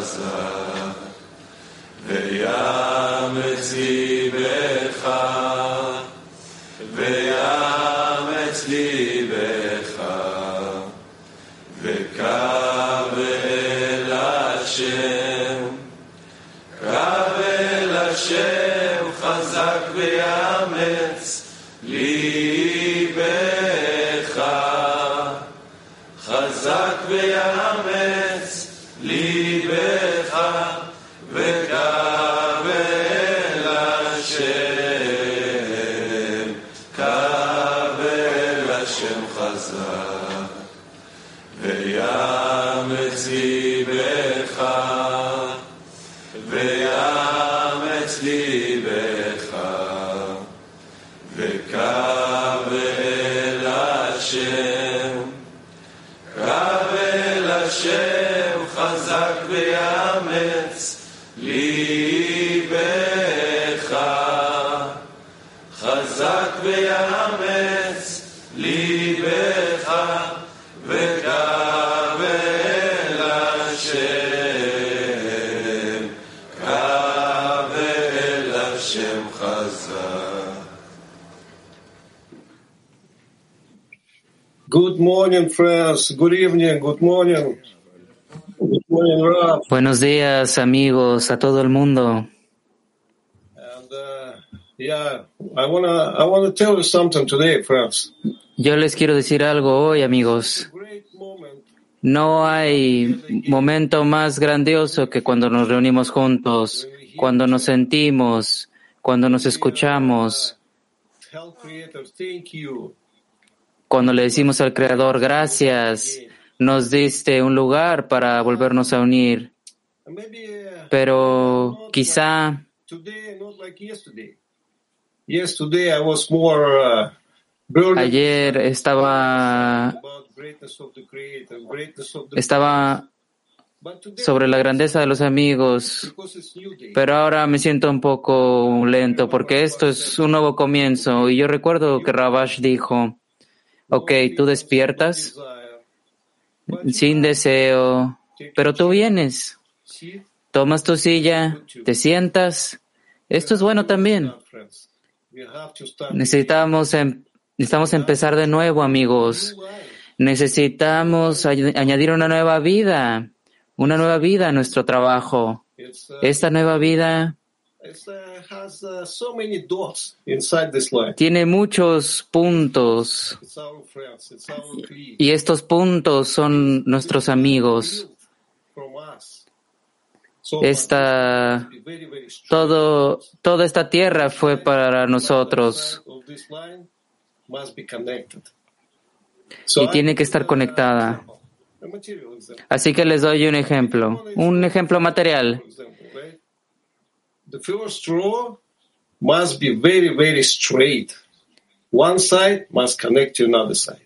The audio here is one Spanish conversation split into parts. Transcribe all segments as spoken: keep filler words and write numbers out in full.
חזק, ויאמץ ליבך, ויאמץ ליבך, וקרב אל השם, קרב אל השם חזק ויאמץ ליבך, חזק ויאמץ ליבך, וקרב אל השם, קרב אל השם חזק, ויאמץ ליבך, ויאמץ ליבך, וקרב אל השם, קרב אל השם חזק ויאמץ ליבך, חזק ויאמץ ליבך, וקרב אל השם, קרב אל השם חזק. Good morning, friends. Good evening. Good morning. Good morning, Rav. Buenos días, amigos, a todo el mundo. And uh, yeah, I wanna I wanna tell you something today, friends. Yo les quiero decir algo hoy, amigos. Great moment. No hay momento más grandioso que cuando nos reunimos juntos, cuando nos sentimos, cuando nos escuchamos, Tell Creator, thank you. cuando le decimos al Creador, gracias, nos diste un lugar para volvernos a unir. And maybe uh, Pero not quizá like today, not like yesterday. Yesterday I was more uh, burdened ayer estaba, about greatness of the Creator, greatness of the estaba But today, sobre la grandeza de los amigos, because it's new day. pero ahora me siento un poco lento porque esto es un nuevo comienzo. Y yo recuerdo que Rabash dijo, ok, tú despiertas sin deseo, pero tú vienes, See? tomas tu silla, te sientas. Esto es bueno también. We have to start Necesitamos, em- necesitamos empezar de nuevo, amigos. Necesitamos añ- añadir una nueva vida, una nueva vida a nuestro trabajo. It's, uh, Esta nueva vida it's, uh, has uh, so many dots inside this line. tiene muchos puntos It's our friends, it's our colleagues. y estos puntos son nuestros amigos. From us. So Esta, be very, very strong. todo, toda esta tierra fue para nosotros Of this line must be connected. So y tiene que estar conectada. a material example. Así que les doy un ejemplo, un ejemplo material. For example, right? The first row must be very, very straight. One side must connect to another side.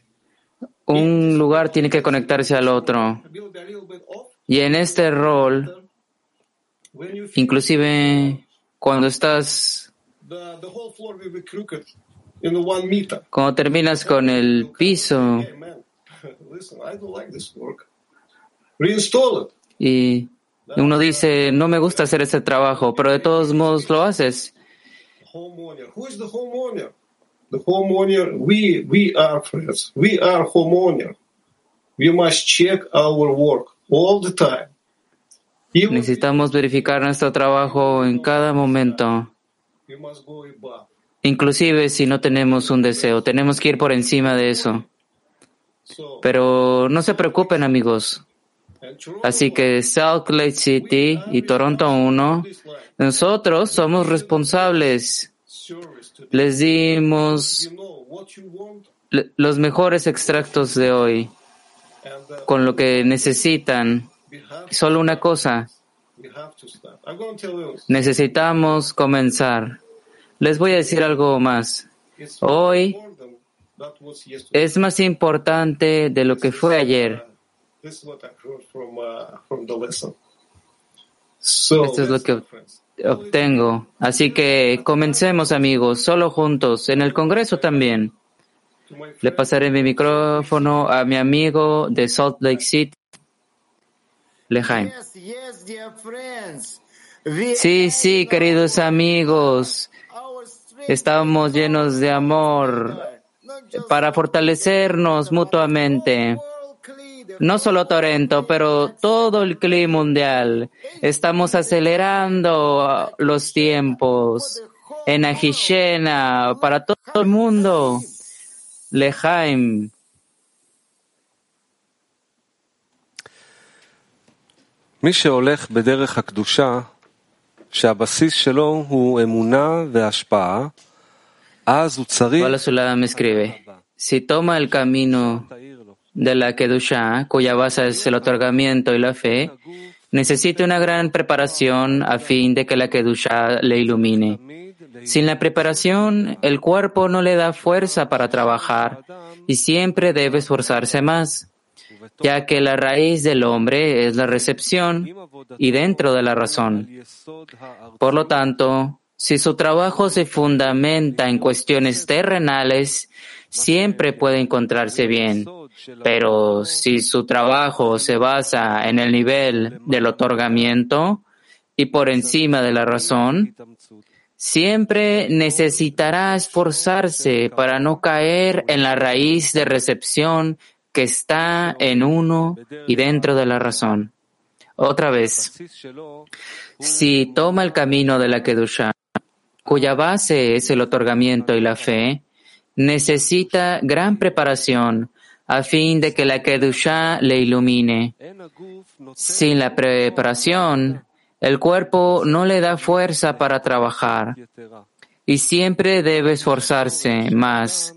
Un lugar tiene que conectarse al otro. A little bit, a little bit off. Y en este rol, When you feel inclusive cuando estás, the, the whole floor will be crooked in the one meter. cuando terminas con el piso Hey man, listen, I don't like this work. Reinstall it. y uno dice, no me gusta hacer este trabajo, pero de todos modos lo haces. Homeowner. Who is the homeowner? The homeowner, we, we are friends. We are homeowner. We must check our work all the time. Even Necesitamos verificar nuestro trabajo en cada momento, we must go above. inclusive si no tenemos un deseo, tenemos que ir por encima de eso. So, Pero no se preocupen, amigos. and Toronto, Así que Salt Lake City y Toronto uno, this line, nosotros somos responsables. service to Les dimos you know what you want le- los mejores extractos de hoy, and uh, con lo que necesitan. we have Solo una cosa, we have to start. I'm going to tell you, necesitamos comenzar. Les voy a decir algo más. it's Hoy more than that was yesterday. es más importante de lo que fue ayer. This is what I heard from uh, from the lesson. So, Esto es lo let's que go, friends. obtengo. Así que comencemos, amigos, solo juntos, en el Congreso también. To my Le friend, pasaré mi micrófono a mi amigo de Salt Lake City. Lejaim. Sí, sí, queridos amigos, estamos llenos de amor para fortalecernos mutuamente. No solo Torento, pero todo el clima mundial. Estamos acelerando los tiempos en Ajishena para todo el mundo. Lejaim. מי שהולך בדרך הקדושה, שהבסיס שלו הוא אמונה והשפעה, אז הוא צריך... Sulam escribe, si toma el camino de la Kedusha, cuya base es el otorgamiento y la fe, necesita una gran preparación a fin de que la Kedusha le ilumine. Sin la preparación, el cuerpo no le da fuerza para trabajar y siempre debe esforzarse más, ya que la raíz del hombre es la recepción y dentro de la razón. Por lo tanto, si su trabajo se fundamenta en cuestiones terrenales, siempre puede encontrarse bien. Pero si su trabajo se basa en el nivel del otorgamiento y por encima de la razón, siempre necesitará esforzarse para no caer en la raíz de recepción que está en uno y dentro de la razón. Otra vez, si toma el camino de la Kedusha, cuya base es el otorgamiento y la fe, necesita gran preparación a fin de que la Kedusha le ilumine. Sin la preparación, el cuerpo no le da fuerza para trabajar y siempre debe esforzarse más,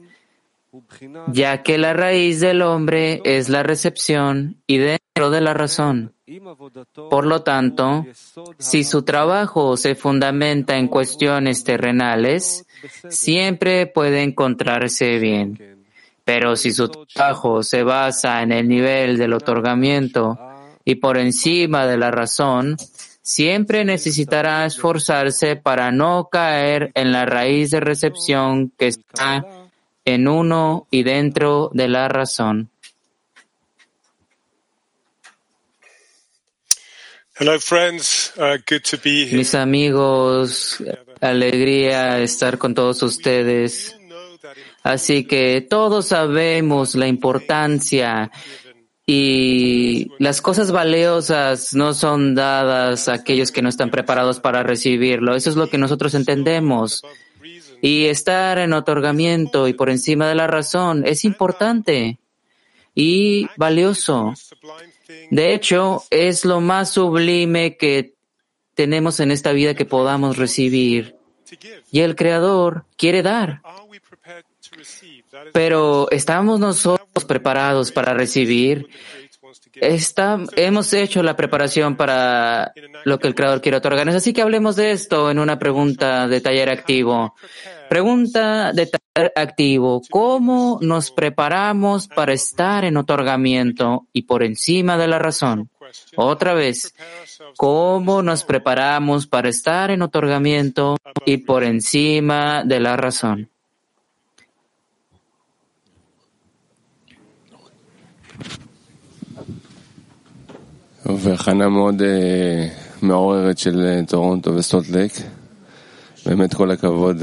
ya que la raíz del hombre es la recepción y dentro de la razón. Por lo tanto, si su trabajo se fundamenta en cuestiones terrenales, siempre puede encontrarse bien. Pero si su trabajo se basa en el nivel del otorgamiento y por encima de la razón, siempre necesitará esforzarse para no caer en la raíz de recepción que está en uno y dentro de la razón. Hello, friends. Uh, good to be here. Mis amigos, alegría estar con todos ustedes. Así que todos sabemos la importancia y las cosas valiosas no son dadas a aquellos que no están preparados para recibirlo. Eso es lo que nosotros entendemos. Y estar en otorgamiento y por encima de la razón es importante y valioso. De hecho, es lo más sublime que tenemos en esta vida que podamos recibir. Y el Creador quiere dar. Pero ¿estamos nosotros preparados para recibir? Está, hemos hecho la preparación para lo que el Creador quiere otorgarnos. Así que hablemos de esto en una pregunta de taller activo. Pregunta de taller activo. ¿Cómo nos preparamos para estar en otorgamiento y por encima de la razón? Otra vez. ¿Cómo nos preparamos para estar en otorgamiento y por encima de la razón? והכנה מאוד מעוררת של טורונטו וסולט לייק. באמת כל הכבוד.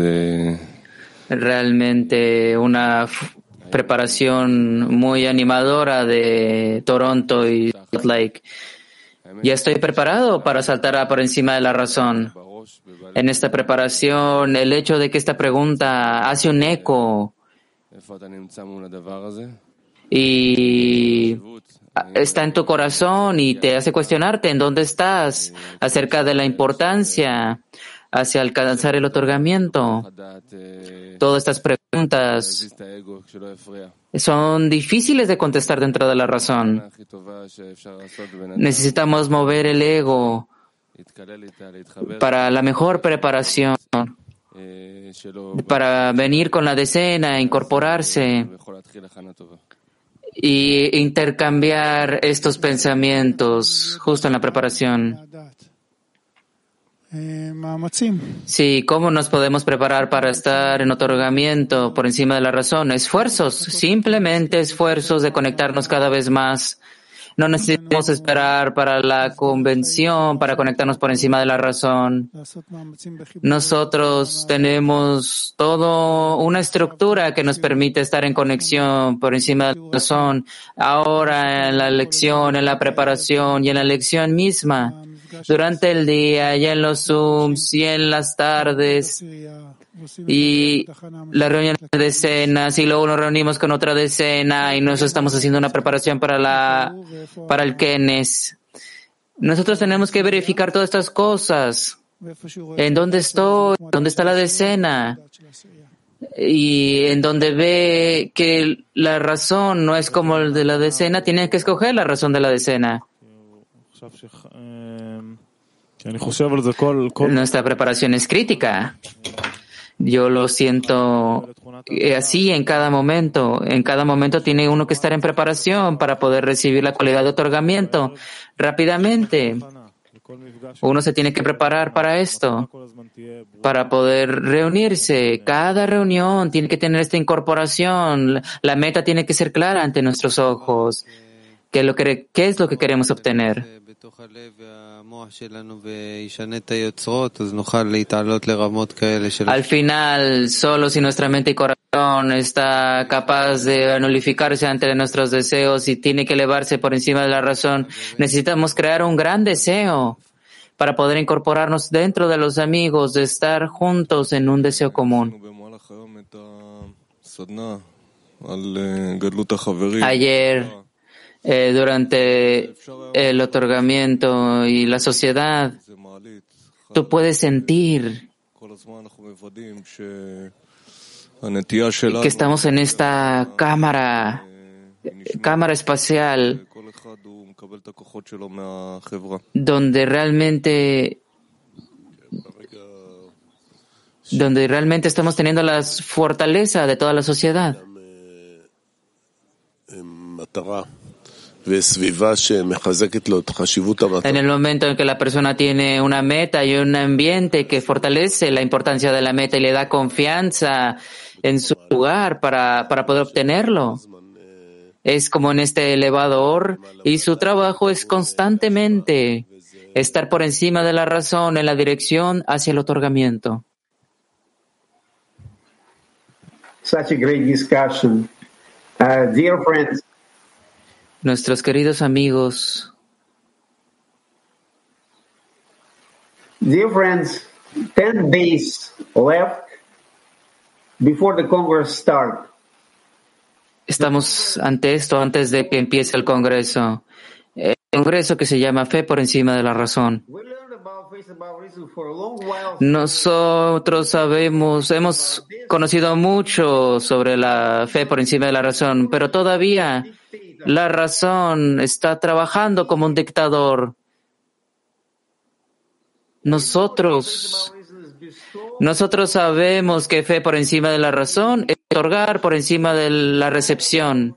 Realmente una preparación muy animadora de Toronto y Salt Lake. Ya estoy preparado para saltar por encima de la razón. En esta preparación, el hecho de que esta pregunta hace un eco y está en tu corazón y te hace cuestionarte en dónde estás acerca de la importancia hacia alcanzar el otorgamiento. Todas estas preguntas son difíciles de contestar dentro de la razón. Necesitamos mover el ego para la mejor preparación, para venir con la decena, incorporarse y intercambiar estos pensamientos justo en la preparación. Sí, ¿cómo nos podemos preparar para estar en otorgamiento por encima de la razón? Esfuerzos, simplemente esfuerzos de conectarnos cada vez más No necesitamos esperar para la convención, para conectarnos por encima de la razón. Nosotros tenemos toda una estructura que nos permite estar en conexión por encima de la razón. Ahora en la lección, en la preparación y en la lección misma, durante el día y en los Zooms y en las tardes y la reunión de decenas y luego nos reunimos con otra decena y nos estamos haciendo una preparación para la para el Kenes. Nosotros tenemos que verificar todas estas cosas. ¿En dónde estoy? ¿Dónde está la decena? Y en donde ve que la razón no es como el de la decena, tiene que escoger la razón de la decena. Nuestra preparación es crítica. Yo lo siento así en cada momento. En cada momento tiene uno que estar en preparación para poder recibir la cualidad de otorgamiento rápidamente. Uno se tiene que preparar para esto, para poder reunirse. Cada reunión tiene que tener esta incorporación. La meta tiene que ser clara ante nuestros ojos. ¿Qué es lo que, qué es lo que queremos obtener? Al final, solo si nuestra mente y corazón está capaz de nulificarse ante nuestros deseos y tiene que elevarse por encima de la razón, necesitamos crear un gran deseo para poder incorporarnos dentro de los amigos, de estar juntos en un deseo común. Ayer, Eh, durante el otorgamiento y la sociedad, tú puedes sentir que estamos en esta cámara, cámara espacial, donde realmente, donde realmente estamos teniendo la fortaleza de toda la sociedad. En el momento en que la persona tiene una meta y un ambiente que fortalece la importancia de la meta y le da confianza en su lugar para, para poder obtenerlo, es como en este elevador y su trabajo es constantemente estar por encima de la razón en la dirección hacia el otorgamiento. Such a great discussion. Uh, dear friends, nuestros queridos amigos, dear friends, ten days left before the Congress start. Estamos ante esto antes de que empiece el Congreso. El Congreso que se llama Fe por encima de la razón. Nosotros sabemos, hemos conocido mucho sobre la fe por encima de la razón, pero todavía la razón está trabajando como un dictador. Nosotros, nosotros sabemos que fe por encima de la razón es otorgar por encima de la recepción.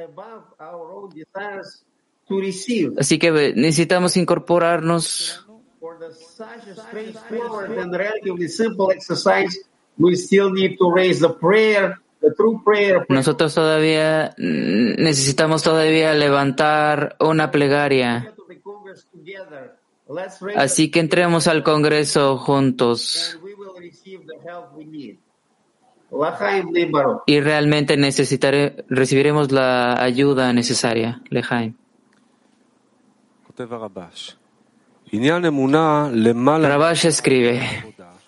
Así que necesitamos incorporarnos. Nosotros todavía necesitamos todavía levantar una plegaria. Así que entremos al Congreso juntos. Y realmente necesitaré, recibiremos la ayuda necesaria. Lejaim. Rabash escribe: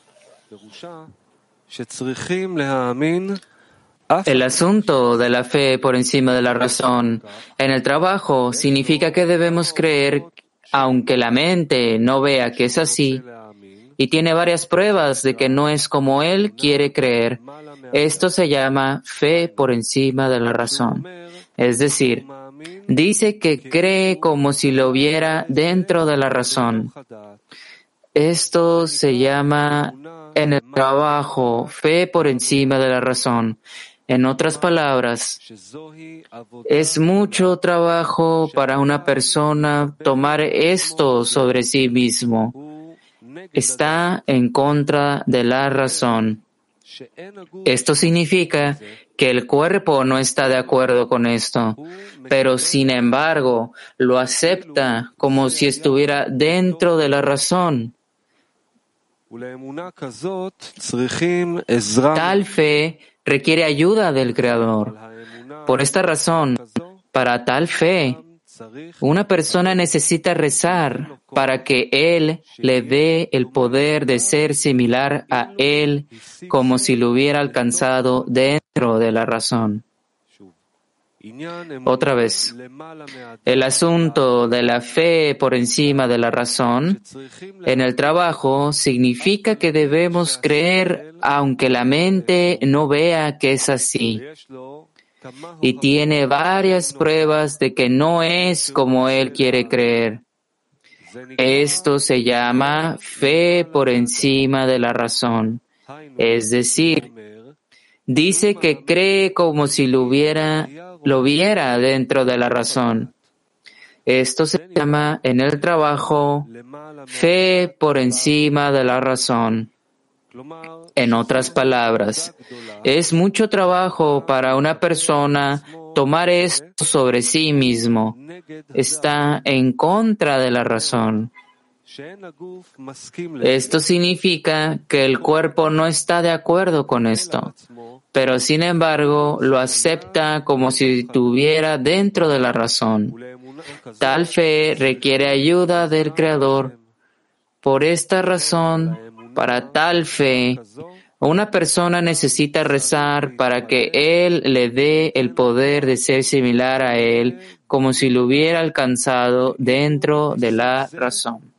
el asunto de la fe por encima de la razón en el trabajo significa que debemos creer, aunque la mente no vea que es así, y tiene varias pruebas de que no es como él quiere creer. Esto se llama fe por encima de la razón. Es decir, dice que cree como si lo viera dentro de la razón. Esto se llama en el trabajo fe por encima de la razón. En otras palabras, es mucho trabajo para una persona tomar esto sobre sí mismo. Está en contra de la razón. Esto significa que el cuerpo no está de acuerdo con esto, pero sin embargo lo acepta como si estuviera dentro de la razón. Tal fe requiere ayuda del Creador. Por esta razón, para tal fe, una persona necesita rezar para que Él le dé el poder de ser similar a Él como si lo hubiera alcanzado dentro de la razón. Otra vez, el asunto de la fe por encima de la razón en el trabajo significa que debemos creer aunque la mente no vea que es así. Y tiene varias pruebas de que no es como él quiere creer. Esto se llama fe por encima de la razón. Es decir, dice que cree como si lo hubiera, lo viera dentro de la razón. Esto se llama en el trabajo fe por encima de la razón. En otras palabras, es mucho trabajo para una persona tomar esto sobre sí mismo. Está en contra de la razón. Esto significa que el cuerpo no está de acuerdo con esto, pero sin embargo lo acepta como si estuviera dentro de la razón. Tal fe requiere ayuda del Creador. Por esta razón, para tal fe, una persona necesita rezar para que Él le dé el poder de ser similar a Él, como si lo hubiera alcanzado dentro de la razón.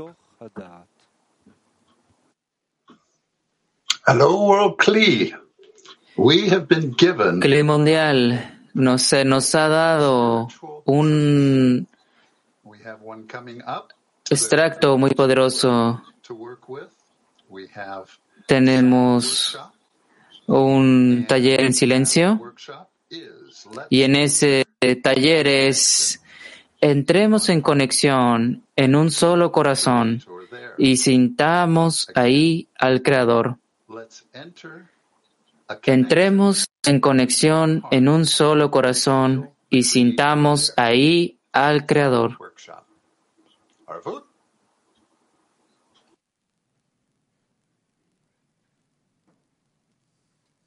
Hello, World Kli. We have been given Kli mundial, nos, se nos ha dado un we have one coming up extracto muy poderoso. to work with. We have Tenemos un taller en silencio workshop is let's y en ese taller es entremos en conexión en un solo corazón or there. y sintamos ahí al Creador. Let's enter a connection Entremos en conexión en un solo corazón y sintamos ahí al Creador. workshop. Arvut.